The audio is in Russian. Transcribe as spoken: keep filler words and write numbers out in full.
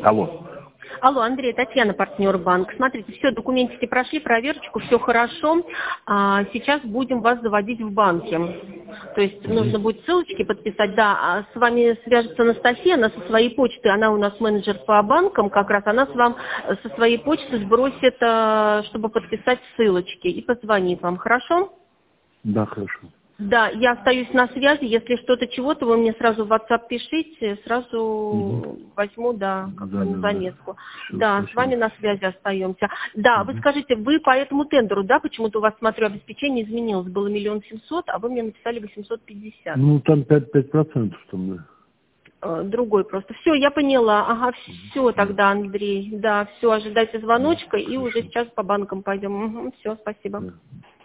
Алло. Алло, Андрей, Татьяна, партнер банк. Смотрите, все, документики прошли, проверочку, все хорошо. А, сейчас будем вас заводить в банке. То есть Угу. нужно будет ссылочки подписать. Да, а с вами свяжется Анастасия, она со своей почты, она у нас менеджер по банкам, как раз она с вам со своей почты сбросит, а, чтобы подписать ссылочки и позвонит вам, хорошо? Да, хорошо. Да, я остаюсь на связи. Если что-то чего-то, вы мне сразу в WhatsApp пишите, сразу Угу. возьму, да, как Да, бы на да, да. заметку. Все, Да, с спасибо. вами на связи остаемся. Да, вы Угу. скажите, вы по этому тендеру, да, почему-то у вас, смотрю, обеспечение изменилось, было миллион семьсот, а вы мне написали восемьсот пятьдесят. Ну, там пять процентов там, да. Э, Другой просто. Все, я поняла. Ага, все Да. тогда, Андрей. Да, все, ожидайте Да. звоночка и уже Хорошо. сейчас по банкам пойдем. Угу, все, спасибо. Да.